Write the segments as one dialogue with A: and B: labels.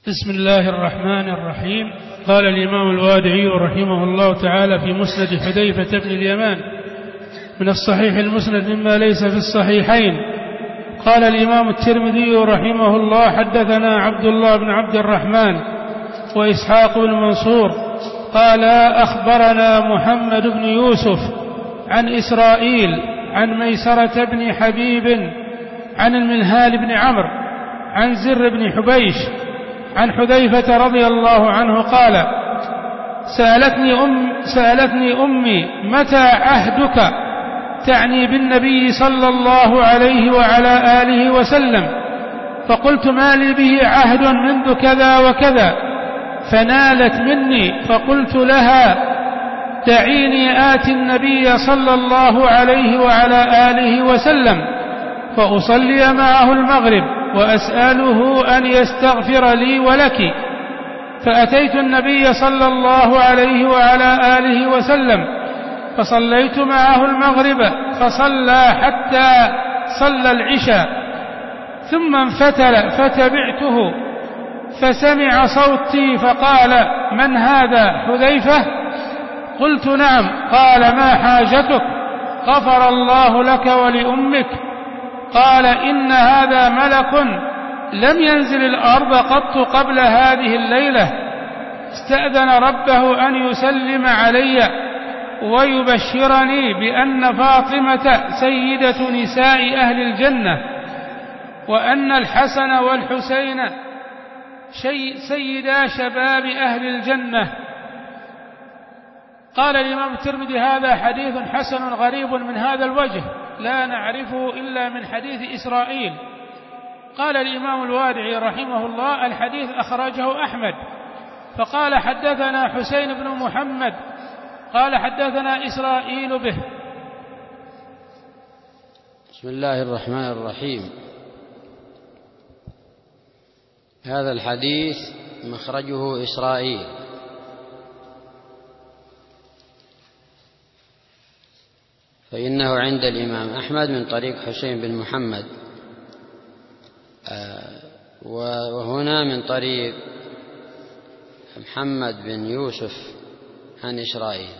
A: بسم الله الرحمن الرحيم. قال الإمام الوادعي رحمه الله تعالى في مسند حذيفة بن اليمان من الصحيح المسند مما ليس في الصحيحين. قال الإمام الترمذي رحمه الله حدثنا عبد الله بن عبد الرحمن وإسحاق بن منصور قال أخبرنا محمد بن يوسف عن إسرائيل عن ميسرة بن حبيب عن المنهال بن عمرو عن زر بن حبيش عن حذيفة رضي الله عنه قال سألتني أمي متى عهدك، تعني بالنبي صلى الله عليه وعلى آله وسلم، فقلت ما لي به عهد منذ كذا وكذا، فنالت مني فقلت لها دعيني آتي النبي صلى الله عليه وعلى آله وسلم فأصلي معه المغرب وأسأله أن يستغفر لي ولك، فأتيت النبي صلى الله عليه وعلى آله وسلم فصليت معه المغرب فصلى حتى صلى العشاء ثم انفتل فتبعته فسمع صوتي فقال من هذا حذيفة؟ قلت نعم. قال ما حاجتك؟ غفر الله لك ولأمك. قال إن هذا ملك لم ينزل الأرض قط قبل هذه الليلة، استأذن ربه أن يسلم علي ويبشرني بأن فاطمة سيدة نساء أهل الجنة، وأن الحسن والحسين سيدا شباب أهل الجنة. قال الإمام الترمذي هذا حديث حسن غريب من هذا الوجه، لا نعرفه إلا من حديث إسرائيل. قال الإمام الوادعي رحمه الله الحديث أخرجه أحمد، فقال حدثنا حسين بن محمد قال حدثنا إسرائيل به.
B: بسم الله الرحمن الرحيم. هذا الحديث مخرجه إسرائيل، فإنه عند الإمام أحمد من طريق حسين بن محمد، وهنا من طريق محمد بن يوسف عن إسرائيل.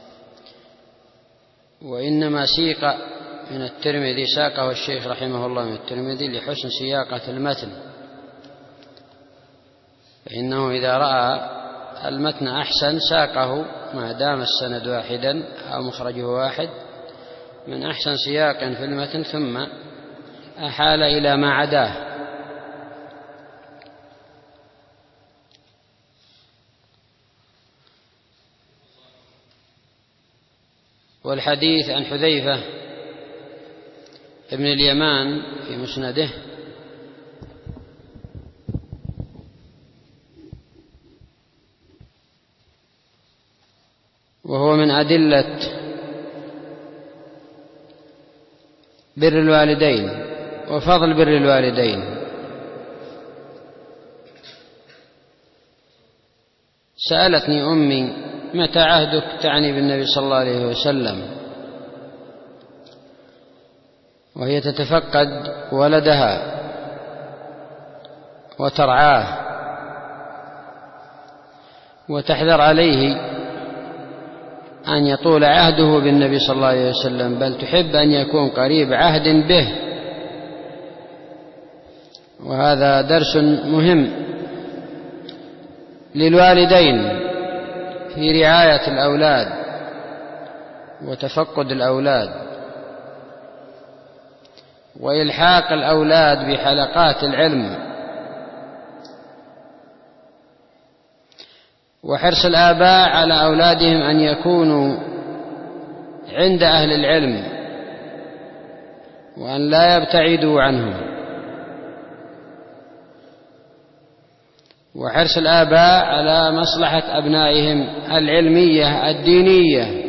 B: وإنما سيق من الترمذي، ساقه الشيخ رحمه الله من الترمذي لحسن سياقة المتن، فإنه إذا رأى المتن أحسن ساقه ما دام السند واحدا أو مخرجه واحد من أحسن سياق في المتن، ثم أحال إلى ما عداه. والحديث عن حذيفة ابن اليمان في مسنده وهو من أدلة بر الوالدين وفضل بر الوالدين. سألتني أمي متى عهدك، تعني بالنبي صلى الله عليه وسلم، وهي تتفقد ولدها وترعاه وتحذر عليه أن يطول عهده بالنبي صلى الله عليه وسلم، بل تحب أن يكون قريب عهد به. وهذا درس مهم للوالدين في رعاية الأولاد وتفقد الأولاد وإلحاق الأولاد بحلقات العلم، وحرص الآباء على أولادهم أن يكونوا عند أهل العلم وأن لا يبتعدوا عنهم، وحرص الآباء على مصلحة أبنائهم العلمية الدينية،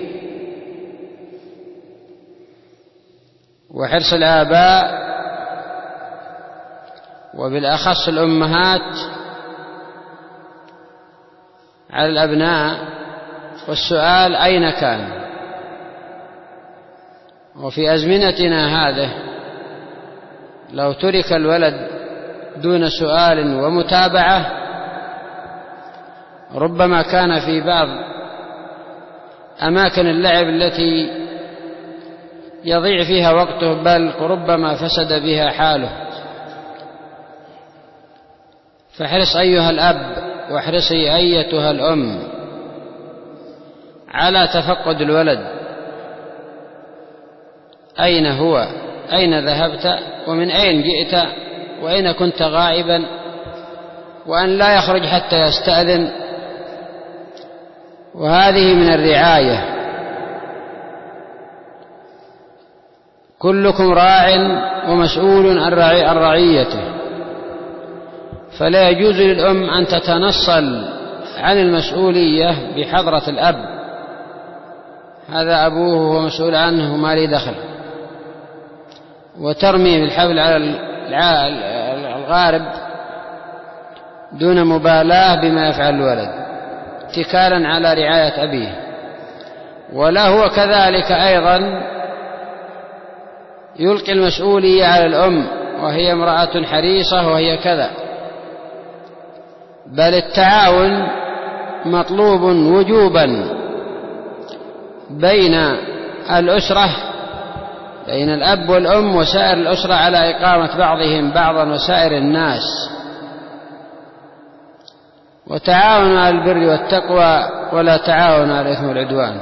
B: وحرص الآباء وبالأخص الأمهات على الأبناء، والسؤال أين كان. وفي أزمنتنا هذه لو ترك الولد دون سؤال ومتابعة ربما كان في بعض أماكن اللعب التي يضيع فيها وقته، بل ربما فسد بها حاله. فاحرص أيها الأب واحرصي أيتها الأم على تفقد الولد، أين هو، أين ذهبت، ومن أين جئت، وأين كنت غائبا، وأن لا يخرج حتى يستأذن. وهذه من الرعاية. كلكم راع ومسؤول عن رعيته، فلا يجوز للأم أن تتنصل عن المسؤولية بحضرة الأب، هذا أبوه وهو مسؤول عنه وما لي دخل، وترمي بالحبل على الغارب دون مبالاة بما يفعل الولد اتكالا على رعاية أبيه. ولا هو كذلك أيضا يلقي المسؤولية على الأم وهي امرأة حريصة وهي كذا، بل التعاون مطلوب وجوبا بين الأسرة، بين الأب والأم وسائر الأسرة، على إقامة بعضهم بعضا وسائر الناس، وتعاونوا على البر والتقوى ولا تعاونوا على الإثم والعدوان.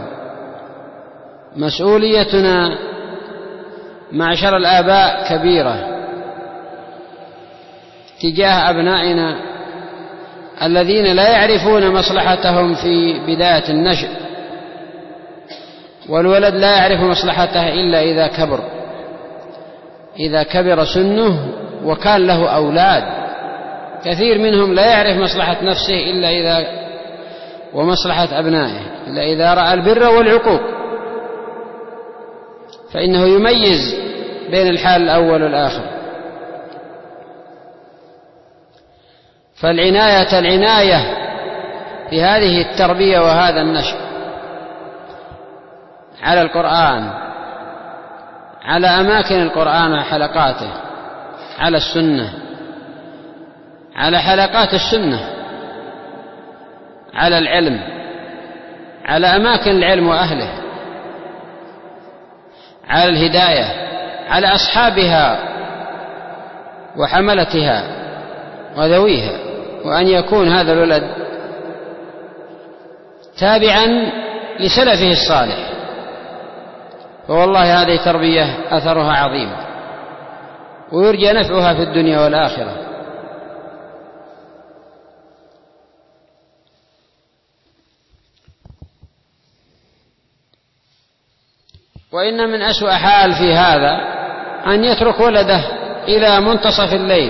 B: مسؤوليتنا معشر الآباء كبيرة تجاه أبنائنا الذين لا يعرفون مصلحتهم في بداية النشء، والولد لا يعرف مصلحته إلا إذا كبر، إذا كبر سنه وكان له أولاد. كثير منهم لا يعرف مصلحة نفسه إلا إذا ومصلحة أبنائه إلا إذا رأى البر والعقوق، فإنه يميز بين الحال الأول والآخر. العناية بهذه التربية وهذا النشء على القرآن، على أماكن القرآن وحلقاته، على السنة، على حلقات السنة، على العلم، على أماكن العلم وأهله، على الهداية، على أصحابها وحملتها وذويها، وأن يكون هذا الولد تابعا لسلفه الصالح. فوالله هذه تربية أثرها عظيم ويرجى نفعها في الدنيا والآخرة. وإن من أسوأ حال في هذا أن يترك ولده إلى منتصف الليل،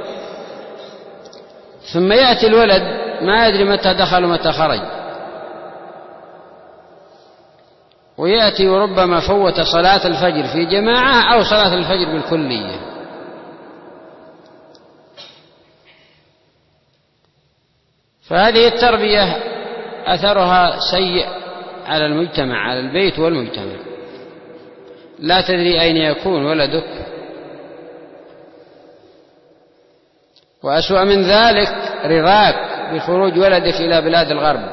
B: ثم يأتي الولد ما يدري متى دخل ومتى خرج، ويأتي وربما فوت صلاة الفجر في جماعة أو صلاة الفجر بالكلية. فهذه التربية أثرها سيء على المجتمع، على البيت والمجتمع. لا تدري أين يكون ولدك. وأسوأ من ذلك رضاك بخروج ولدك إلى بلاد الغرب.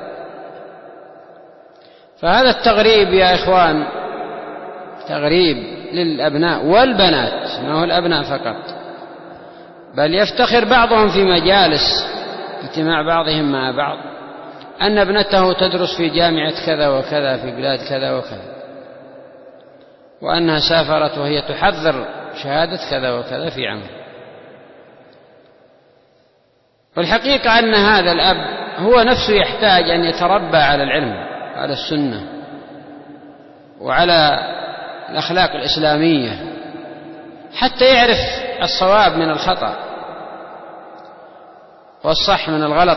B: فهذا التغريب يا إخوان تغريب للأبناء والبنات، ما هو الأبناء فقط، بل يفتخر بعضهم في مجالس اجتماع بعضهم مع بعض أن ابنته تدرس في جامعة كذا وكذا في بلاد كذا وكذا، وأنها سافرت وهي تحضر شهادة كذا وكذا في عمل. والحقيقة أن هذا الأب هو نفسه يحتاج أن يتربى على العلم، على السنة، وعلى الأخلاق الإسلامية، حتى يعرف الصواب من الخطأ والصح من الغلط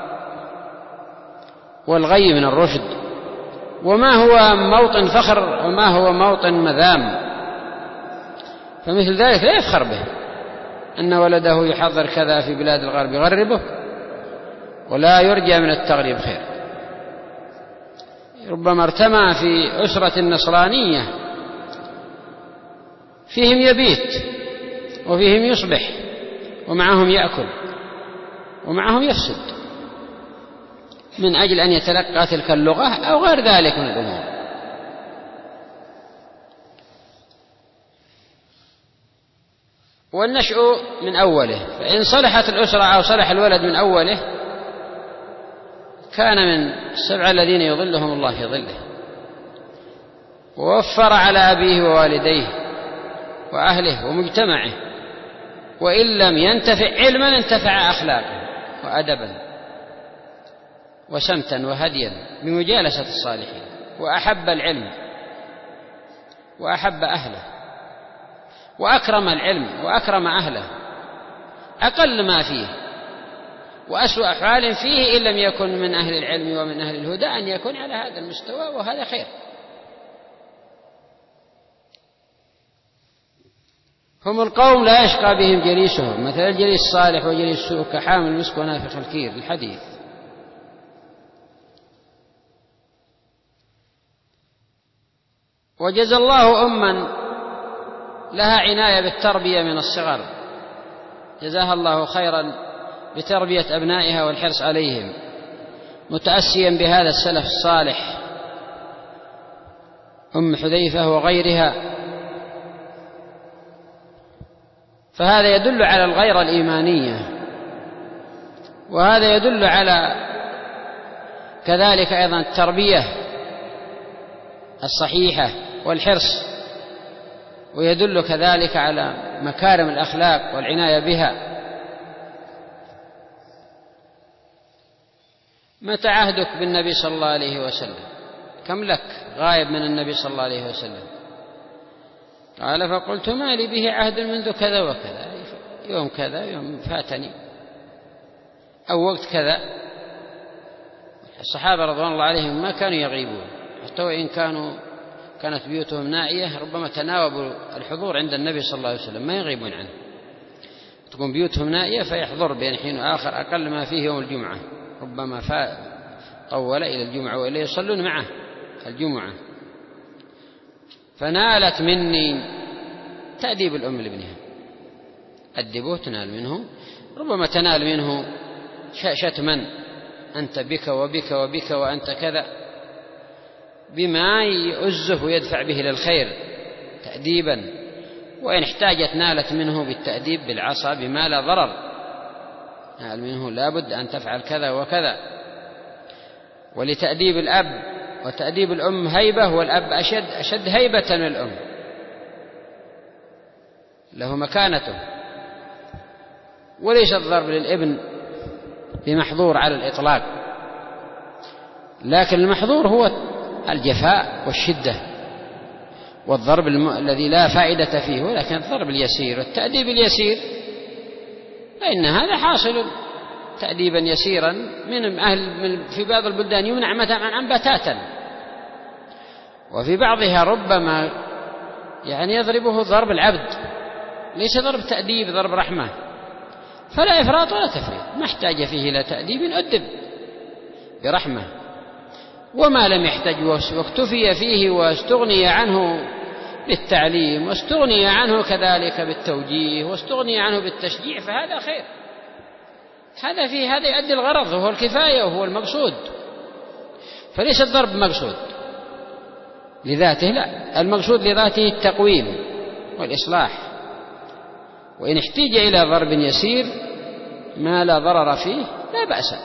B: والغي من الرشد، وما هو موطن فخر وما هو موطن مذام. فمثل ذلك لا يفخر به أن ولده يحضر كذا في بلاد الغرب، يغربه ولا يرجى من التغريب خير. ربما ارتمى في أسرة نصرانية فيهم يبيت وفيهم يصبح ومعهم يأكل ومعهم يفسد. من أجل أن يتلقى تلك اللغة أو غير ذلك من الأمور. والنشأ من أوله، فإن صلحت الأسرة أو صلح الولد من أوله كان من 7 الذين يظلهم الله في ظله، ووفر على أبيه ووالديه وأهله ومجتمعه، وإن لم ينتفع علما انتفع أخلاقا وأدبا وسمتا وهديا بمجالسة الصالحين، وأحب العلم وأحب أهله وأكرم العلم وأكرم أهله، أقل ما فيه وأسوأ أحوال فيه إن لم يكن من أهل العلم ومن أهل الهدى أن يكون على هذا المستوى، وهذا خير. هم القوم لا يشقى بهم جليسهم، مثل الجليس الصالح وجليس السوء كحامل المسك ونافخ الكير، الحديث. وجزى الله أمًا لها عناية بالتربية من الصغر، جزاها الله خيرا بتربية أبنائها والحرص عليهم، متأسيا بهذا السلف الصالح أم حذيفة وغيرها. فهذا يدل على الغيرة الإيمانية، وهذا يدل على كذلك أيضا التربية الصحيحة والحرص، ويدل كذلك على مكارم الأخلاق والعناية بها. متى عهدك بالنبي صلى الله عليه وسلم؟ كم لك غايب من النبي صلى الله عليه وسلم؟ قال فقلت ما لي به عهد منذ كذا وكذا، يوم كذا يوم فاتني أو وقت كذا. الصحابة رضوان الله عليهم ما كانوا يغيبون، حتى وإن كانت بيوتهم نائية ربما تناوبوا الحضور عند النبي صلى الله عليه وسلم، ما يغيبون عنه. تكون بيوتهم نائية فيحضر بين حين وآخر، أقل ما فيه يوم الجمعة، ربما طول إلى الجمعة وإلى يصلون معه الجمعة. فنالت مني تأديب الأم لابنها، أدبوه تنال منه، ربما تنال منه شتما، أنت بك وبك وبك وأنت كذا، بما يؤزه ويدفع به للخير تأديبا. وإن احتاجت نالت منه بالتأديب بالعصا بما لا ضرر، نال منه لابد أن تفعل كذا وكذا. ولتأديب الأب وتأديب الأم هيبة، والأب أشد هيبة من الأم، له مكانته. وليس الضرب للابن بمحظور على الإطلاق، لكن المحظور هو الجفاء والشدة والضرب الذي لا فائدة فيه، ولكن الضرب اليسير والتأديب اليسير فإن هذا حاصل تأديبا يسيرا في بعض البلدان يمنع مثلا بتاتا، وفي بعضها ربما يضربه ضرب العبد، ليس ضرب تأديب، ضرب رحمة، فلا إفراط ولا تفريط، ما احتاج فيه إلى تأديب أدب برحمة. وما لم يحتج واكتفي فيه واستغني عنه بالتعليم واستغني عنه كذلك بالتوجيه واستغني عنه بالتشجيع فهذا خير، هذا يؤدي الغرض وهو الكفاية وهو المقصود. فليس الضرب مقصود لذاته، لا، المقصود لذاته التقويم والإصلاح. وإن احتاج إلى ضرب يسير ما لا ضرر فيه لا بأس.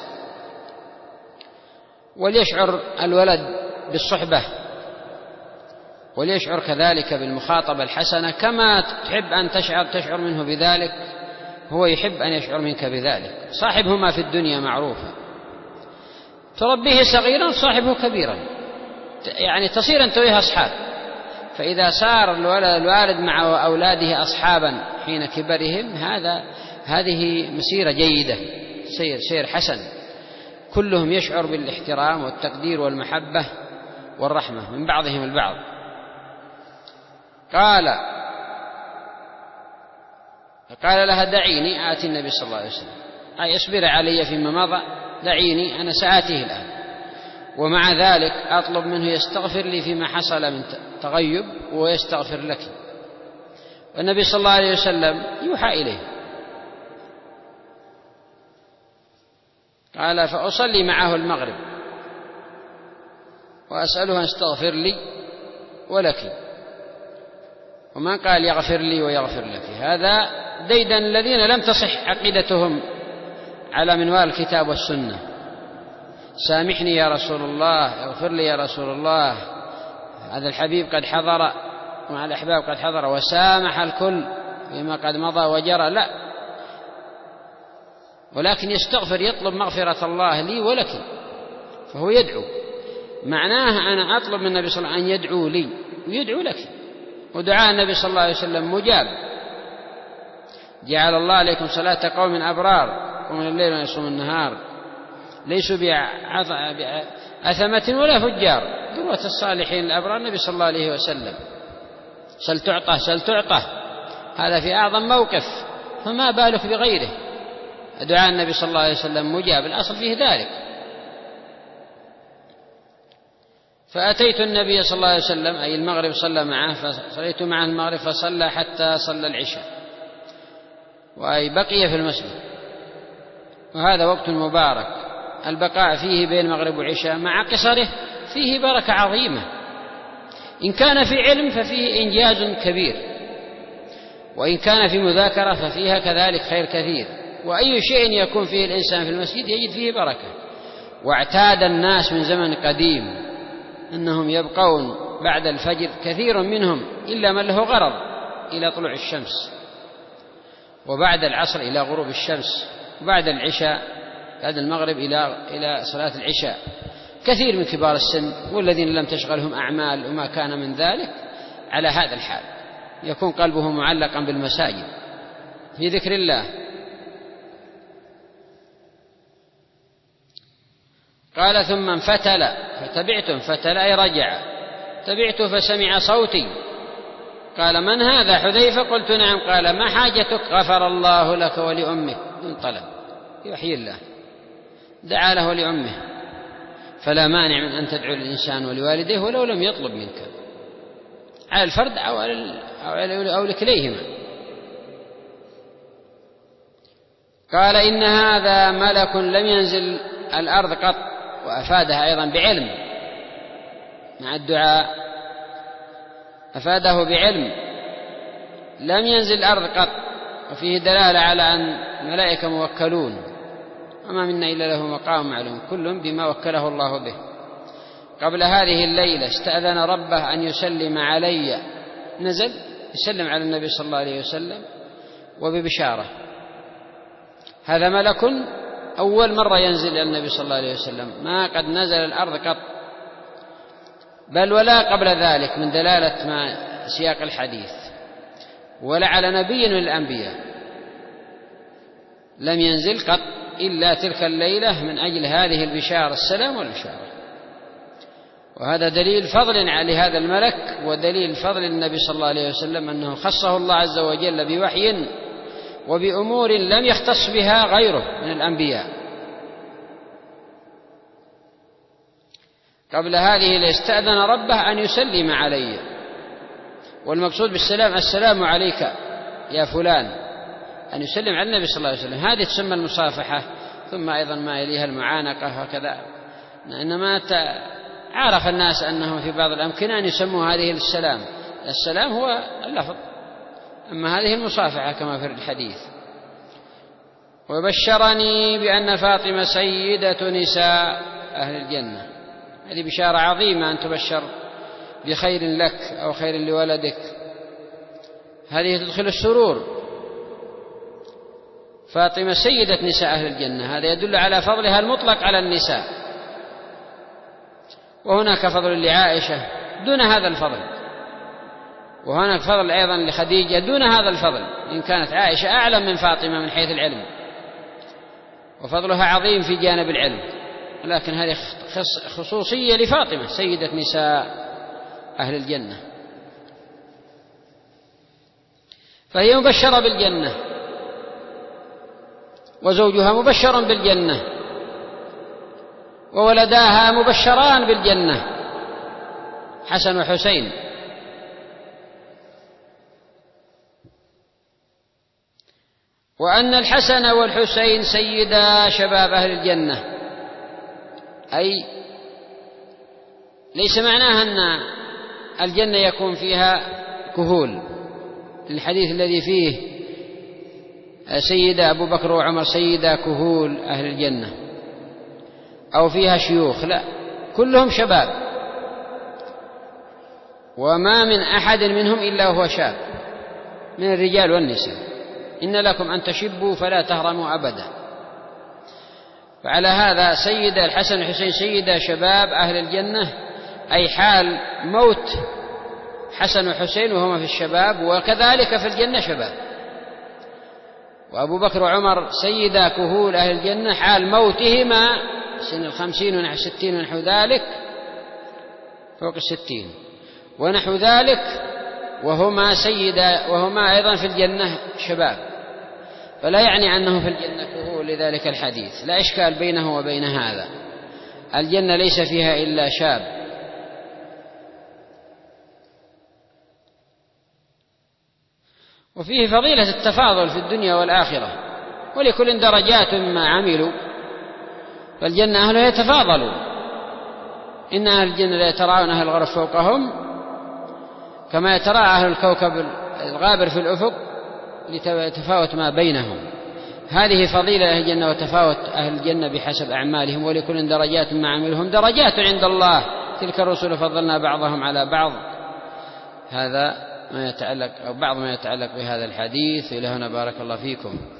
B: وليشعر الولد بالصحبة، وليشعر كذلك بالمخاطبة الحسنة، كما تحب أن تشعر منه بذلك هو يحب أن يشعر منك بذلك. صاحبهما في الدنيا معروفة، تربيه صغيرا صاحبه كبيرا، تصير أنت وياه أصحاب. فإذا صار الوالد مع أولاده أصحابا حين كبرهم هذه مسيرة جيدة، سير حسن، كلهم يشعر بالاحترام والتقدير والمحبة والرحمة من بعضهم البعض. قال لها دعيني آتي النبي صلى الله عليه وسلم، أي اصبري علي فيما مضى، دعيني أنا سآتيه الآن، ومع ذلك أطلب منه يستغفر لي فيما حصل من تغيب ويستغفر لك. والنبي صلى الله عليه وسلم يوحى إليه. قال فأصلي معه المغرب وأسأله أن استغفر لي ولك، وما قال يغفر لي ويغفر لك. هذا ديدن الذين لم تصح عقيدتهم على منوال الكتاب والسنة. سامحني يا رسول الله، اغفر لي يا رسول الله، هذا الحبيب قد حضر مع الأحباب قد حضر وسامح الكل فيما قد مضى وجرى، لا، ولكن يستغفر، يطلب مغفرة الله لي ولك، فهو يدعو. معناه أنا أطلب من النبي صلى الله عليه وسلم أن يدعو لي ويدعو لك، ودعاء النبي صلى الله عليه وسلم مجاب. جعل الله عليكم صلاة قوم أبرار يقومون الليل ويصومون النهار ليسوا بأثمة ولا فجار، ذروة الصالحين الأبرار النبي صلى الله عليه وسلم. سل تعطى سل تعطى، هذا في أعظم موقف، فما بالك بغيره. دعاء النبي صلى الله عليه وسلم مجاب، الأصل فيه ذلك. فأتيت النبي صلى الله عليه وسلم أي المغرب صلى معه، فصليت معه المغرب فصلى حتى صلى العشاء، وأي بقي في المسجد، وهذا وقت مبارك البقاء فيه بين المغرب والعشاء مع قصره فيه بركة عظيمة. إن كان في علم ففيه إنجاز كبير، وإن كان في مذاكرة ففيها كذلك خير كثير، وأي شيء يكون فيه الإنسان في المسجد يجد فيه بركة. واعتاد الناس من زمن قديم أنهم يبقون بعد الفجر كثير منهم إلا من له غرض إلى طلوع الشمس، وبعد العصر إلى غروب الشمس، وبعد العشاء بعد المغرب إلى صلاة العشاء. كثير من كبار السن والذين لم تشغلهم أعمال وما كان من ذلك على هذا الحال، يكون قلبه معلقا بالمساجد في ذكر الله. قال ثم انفتل فتبعته، انفتل أي رجع، تبعته فسمع صوتي، قال من هذا؟ حذيفة. قلت نعم. قال ما حاجتك؟ غفر الله لك ولأمك. انطلب يحيي الله، دعا له ولأمه، فلا مانع من أن تدعو الإنسان ولوالديه ولو لم يطلب منك، على الفرد أو لكليهما. قال إن هذا ملك لم ينزل الأرض قط، وأفادها أيضا بعلم مع الدعاء، أفاده بعلم، لم ينزل الأرض قط، وفيه دلالة على أن الملائكة موكلون، وما منا إلا له مقام معلوم، كل بما وكله الله به. قبل هذه الليلة استأذن ربه أن يسلم علي، نزل يسلم على النبي صلى الله عليه وسلم وببشارة. هذا ملك أول مرة ينزل إلى النبي صلى الله عليه وسلم، ما قد نزل الأرض قط، بل ولا قبل ذلك، من دلالة ما سياق الحديث، ولا على نبي من الأنبياء لم ينزل قط إلا تلك الليلة من أجل هذه البشارة، السلام والبشارة. وهذا دليل فضل على هذا الملك، ودليل فضل النبي صلى الله عليه وسلم أنه خصه الله عز وجل بوحي وبأمور لم يختص بها غيره من الأنبياء. قبل هذه لاستأذن ربه أن يسلم علي، والمقصود بالسلام السلام عليك يا فلان، أن يسلم على النبي صلى الله عليه وسلم. هذه تسمى المصافحة، ثم أيضا ما يليها المعانقة وكذا. إنما عرف الناس أنهم في بعض الأمكنة أن يسموا هذه السلام هو اللفظ، أما هذه المصافحة كما في الحديث. وبشرني بأن فاطمة سيدة نساء أهل الجنة، هذه بشارة عظيمة أن تبشر بخير لك أو خير لولدك، هذه تدخل السرور. فاطمة سيدة نساء أهل الجنة، هذا يدل على فضلها المطلق على النساء. وهناك فضل لعائشة دون هذا الفضل، وهناك فضل أيضا لخديجة دون هذا الفضل، إن كانت عائشة أعلم من فاطمة من حيث العلم، وفضلها عظيم في جانب العلم، لكن هذه خصوصية لفاطمة سيدة نساء أهل الجنة. فهي مبشرة بالجنة، وزوجها مبشر بالجنة، وولداها مبشران بالجنة، حسن وحسين. وأن الحسن والحسين سيدا شباب أهل الجنة، أي ليس معناها أن الجنة يكون فيها كهول، الحديث الذي فيه سيدا أبو بكر وعمر سيدا كهول أهل الجنة أو فيها شيوخ، لا، كلهم شباب، وما من أحد منهم إلا هو شاب من الرجال والنساء، إن لكم أن تشبوا فلا تهرموا أبدا. فعلى هذا سيد الحسن والحسين سيدا شباب أهل الجنة، أي حال موت حسن وحسين وهما في الشباب، وكذلك في الجنة شباب. وأبو بكر وعمر سيدا كهول أهل الجنة حال موتهما سن 50 ونحو 60 ونحو ذلك، فوق 60 ونحو ذلك، وهما أيضا في الجنة شباب، فلا يعني أنه في الجنة كهول لذلك الحديث، لا إشكال بينه وبين هذا، الجنة ليس فيها إلا شاب. وفيه فضيلة التفاضل في الدنيا والآخرة، ولكل درجات مما عملوا، فالجنة أهلها يتفاضلون، إن أهل الجنة لا يتراءون أهل الغرف فوقهم كما يتراءى أهل الكوكب الغابر في الأفق لتفاوت ما بينهم. هذه فضيلة أهل الجنة وتفاوت أهل الجنة بحسب أعمالهم، ولكل درجات ما عملهم درجات عند الله، تلك الرسل فضلنا بعضهم على بعض. هذا ما يتعلق أو بعض ما يتعلق بهذا الحديث. إلى هنا بارك الله فيكم.